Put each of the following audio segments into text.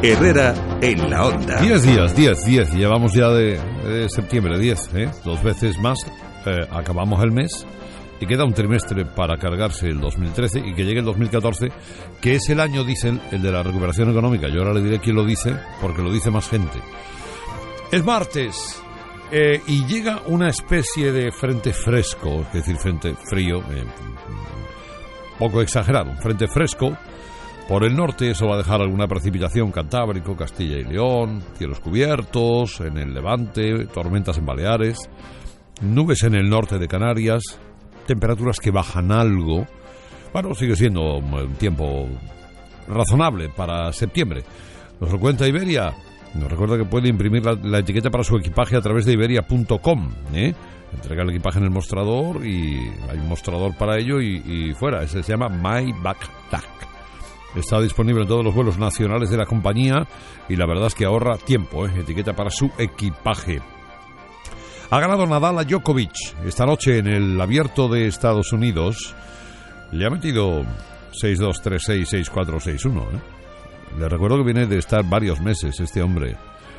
Herrera en la Onda. 10 días. Llevamos ya de septiembre, 10, 2 veces más. Acabamos el mes y queda un trimestre para cargarse el 2013 y que llegue el 2014, que es el año, dicen, el de la recuperación económica. Yo ahora le diré quién lo dice, porque lo dice más gente. Es martes y llega una especie de frente fresco, es decir, frente frío, poco exagerado, un frente fresco. Por el norte eso va a dejar alguna precipitación, Cantábrico, Castilla y León, cielos cubiertos, en el Levante, tormentas en Baleares, nubes en el norte de Canarias, temperaturas que bajan algo. Bueno, sigue siendo un tiempo razonable para septiembre. Nos lo cuenta Iberia. Nos recuerda que puede imprimir la etiqueta para su equipaje a través de iberia.com. Entrega el equipaje en el mostrador y hay un mostrador para ello y fuera. Ese se llama My Backpack. Está disponible en todos los vuelos nacionales de la compañía y la verdad es que ahorra tiempo. Etiqueta para su equipaje. Ha ganado Nadal a Djokovic esta noche en el Abierto de Estados Unidos. Le ha metido 6-2, 3-6, 6-4, 6-1. Le recuerdo que viene de estar varios meses este hombre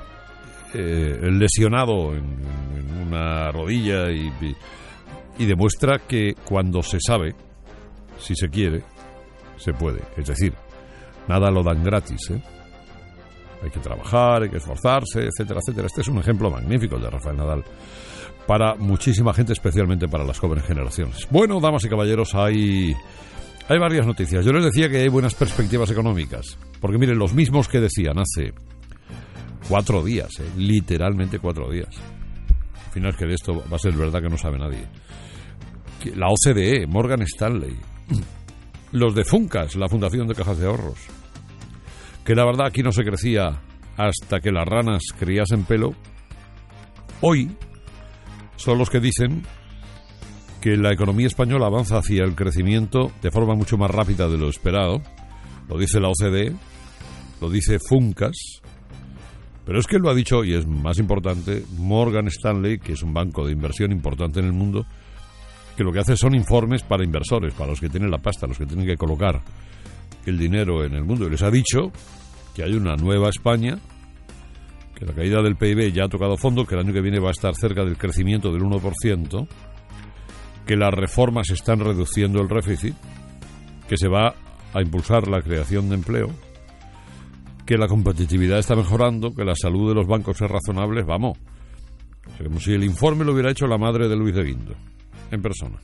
lesionado en una rodilla y demuestra que cuando se sabe, si se quiere, se puede. Es decir, nada lo dan gratis, Hay que trabajar, hay que esforzarse, etcétera, etcétera. Este es un ejemplo magnífico de Rafael Nadal para muchísima gente, especialmente para las jóvenes generaciones. Bueno, damas y caballeros, hay varias noticias. Yo les decía que hay buenas perspectivas económicas, porque miren, los mismos que decían hace 4 días, literalmente 4 días. Al final, que de esto va a ser verdad que no sabe nadie. La OCDE, Morgan Stanley, los de Funcas, la Fundación de Cajas de Ahorros, que la verdad aquí no se crecía hasta que las ranas criasen pelo, hoy son los que dicen que la economía española avanza hacia el crecimiento de forma mucho más rápida de lo esperado. Lo dice la OCDE, lo dice Funcas, pero es que lo ha dicho, y es más importante, Morgan Stanley, que es un banco de inversión importante en el mundo, que lo que hace son informes para inversores, para los que tienen la pasta, los que tienen que colocar el dinero en el mundo. Y les ha dicho que hay una nueva España, que la caída del PIB ya ha tocado fondo, que el año que viene va a estar cerca del crecimiento del 1%, que las reformas están reduciendo el déficit, que se va a impulsar la creación de empleo, que la competitividad está mejorando, que la salud de los bancos es razonable. Vamos, como si el informe lo hubiera hecho la madre de Luis de Guindos en persona.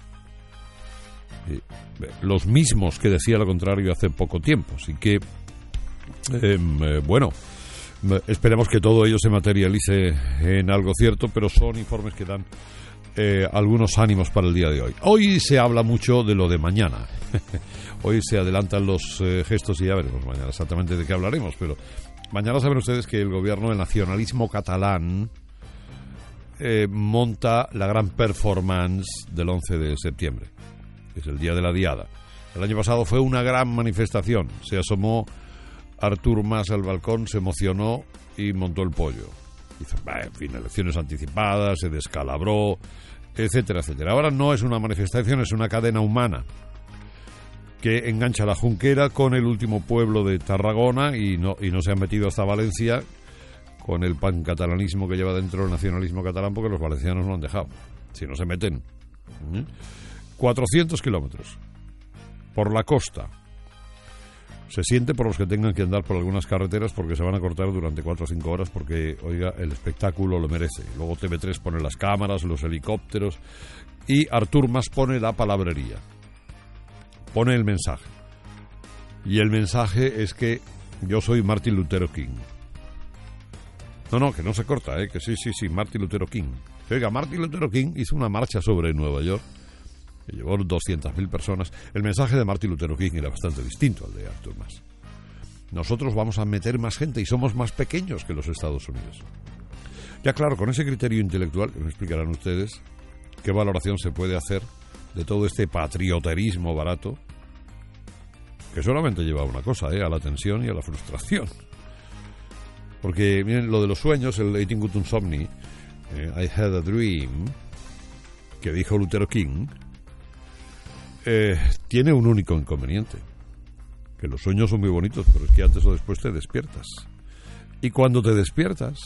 Los mismos que decía lo contrario hace poco tiempo. Así que, bueno, esperemos que todo ello se materialice en algo cierto, pero son informes que dan algunos ánimos para el día de hoy. Hoy se habla mucho de lo de mañana. Hoy se adelantan los gestos y ya veremos mañana exactamente de qué hablaremos, pero mañana saben ustedes que el gobierno, el nacionalismo catalán, monta la gran performance del 11 de septiembre, que es el día de la Diada. El año pasado fue una gran manifestación. Se asomó Artur Mas al balcón, se emocionó y montó el pollo. Hizo, en fin, elecciones anticipadas, se descalabró, etcétera, etcétera. Ahora no es una manifestación, es una cadena humana que engancha la Junquera con el último pueblo de Tarragona y no se han metido hasta Valencia con el pancatalanismo que lleva dentro el nacionalismo catalán, porque los valencianos no han dejado. Si no se meten. 400 kilómetros por la costa. Se siente por los que tengan que andar por algunas carreteras, porque se van a cortar durante 4 o 5 horas, porque, oiga, el espectáculo lo merece. Luego TV3 pone las cámaras, los helicópteros, y Artur Mas pone la palabrería. Pone el mensaje. Y el mensaje es que yo soy Martin Lutero King. No, que no se corta, que sí, Martin Lutero King. Oiga, Martin Lutero King hizo una marcha sobre Nueva York, que llevó 200.000 personas. El mensaje de Martin Lutero King era bastante distinto al de Artur Mas. Nosotros vamos a meter más gente y somos más pequeños que los Estados Unidos. Ya claro, con ese criterio intelectual, me explicarán ustedes qué valoración se puede hacer de todo este patrioterismo barato, que solamente lleva a una cosa, a la tensión y a la frustración. Porque, miren, lo de los sueños, el Eighteen Good Insomni, I had a dream, que dijo Lutero King, tiene un único inconveniente. Que los sueños son muy bonitos, pero es que antes o después te despiertas. Y cuando te despiertas,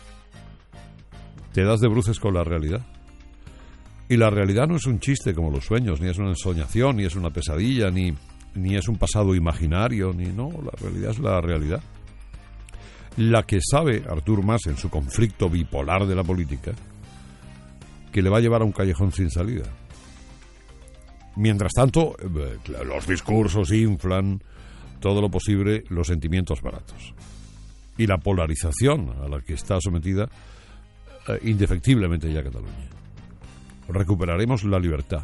te das de bruces con la realidad. Y la realidad no es un chiste como los sueños, ni es una ensoñación, ni es una pesadilla, ni es un pasado imaginario, la realidad es la realidad. La que sabe Artur Mas en su conflicto bipolar de la política, que le va a llevar a un callejón sin salida. Mientras tanto, los discursos inflan todo lo posible los sentimientos baratos. Y la polarización a la que está sometida indefectiblemente ya Cataluña. Recuperaremos la libertad.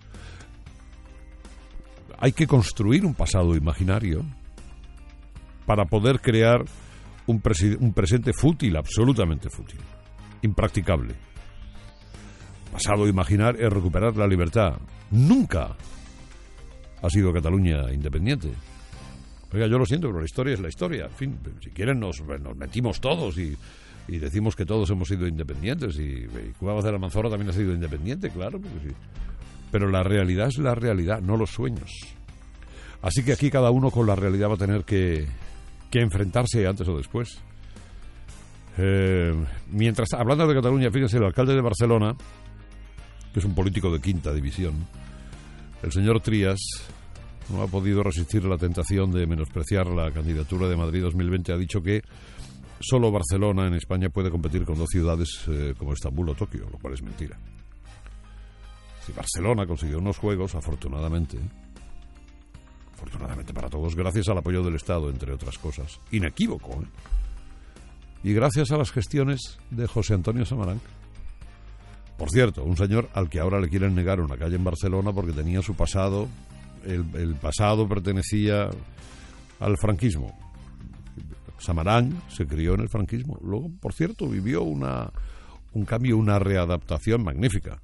Hay que construir un pasado imaginario para poder crear un presente fútil, absolutamente fútil, impracticable. Pasado imaginar es recuperar la libertad. Nunca ha sido Cataluña independiente. Oiga, yo lo siento, pero la historia es la historia. En fin, si quieren nos metimos todos y decimos que todos hemos sido independientes y Cuevas de la Manzorra también ha sido independiente, claro, porque sí. Pero la realidad es la realidad, no los sueños. Así que aquí cada uno con la realidad va a tener que enfrentarse antes o después. Mientras, hablando de Cataluña, fíjense, el alcalde de Barcelona, que es un político de quinta división, el señor Trias, no ha podido resistir la tentación de menospreciar la candidatura de Madrid 2020. Ha dicho que solo Barcelona en España puede competir con dos ciudades como Estambul o Tokio, lo cual es mentira. Si Barcelona consiguió unos juegos, afortunadamente para todos, gracias al apoyo del Estado, entre otras cosas, inequívoco, y gracias a las gestiones de José Antonio Samaranch. Por cierto, un señor al que ahora le quieren negar una calle en Barcelona porque tenía su pasado, el pasado pertenecía al franquismo. Samaranch se crió en el franquismo. Luego, por cierto, vivió un cambio, una readaptación magnífica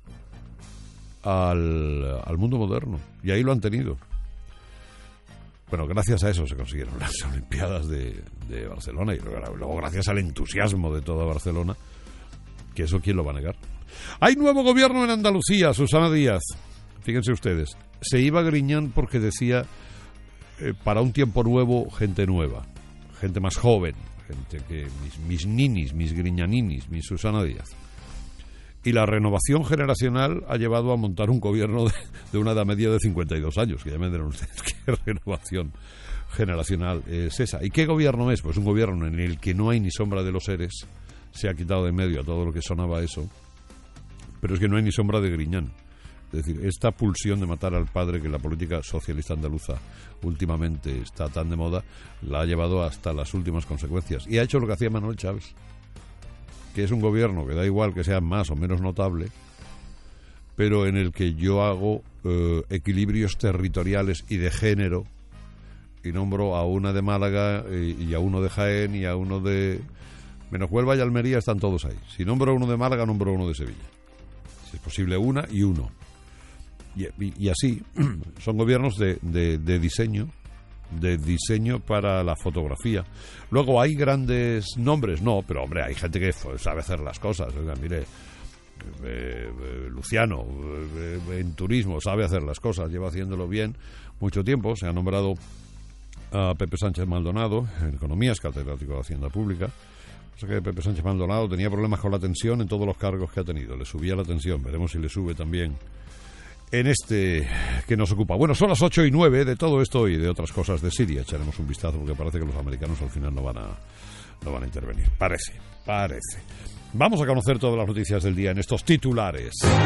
al mundo moderno. Y ahí lo han tenido. Bueno, gracias a eso se consiguieron las Olimpiadas de Barcelona y luego gracias al entusiasmo de toda Barcelona, que eso quién lo va a negar. Hay nuevo gobierno en Andalucía, Susana Díaz. Fíjense ustedes, se iba Griñán porque decía para un tiempo nuevo, gente nueva, gente más joven, gente que mis ninis, mis griñaninis, mis Susana Díaz. Y la renovación generacional ha llevado a montar un gobierno de una edad media de 52 años, que ya me dirán ustedes qué renovación generacional es esa. ¿Y qué gobierno es? Pues un gobierno en el que no hay ni sombra de los seres, se ha quitado de medio a todo lo que sonaba eso, pero es que no hay ni sombra de Griñán. Es decir, esta pulsión de matar al padre que la política socialista andaluza últimamente está tan de moda, la ha llevado hasta las últimas consecuencias. Y ha hecho lo que hacía Manuel Chávez, que es un gobierno que da igual que sea más o menos notable, pero en el que yo hago equilibrios territoriales y de género, y nombro a una de Málaga y a uno de Jaén y a uno de... Menos Huelva y Almería están todos ahí. Si nombro uno de Málaga, nombro uno de Sevilla. Si es posible una y uno. Y así, son gobiernos de diseño para la fotografía. Luego, ¿hay grandes nombres? No, pero hombre, hay gente que sabe hacer las cosas. Oigan, mire, Luciano, en turismo, sabe hacer las cosas, lleva haciéndolo bien mucho tiempo. Se ha nombrado a Pepe Sánchez Maldonado, en economía, es catedrático de Hacienda Pública. O sea que Pepe Sánchez Maldonado tenía problemas con la tensión en todos los cargos que ha tenido. Le subía la tensión, veremos si le sube también en este que nos ocupa. Bueno, son las 8:09, de todo esto y de otras cosas de Siria echaremos un vistazo porque parece que los americanos al final no van a intervenir. Parece. Vamos a conocer todas las noticias del día en estos titulares.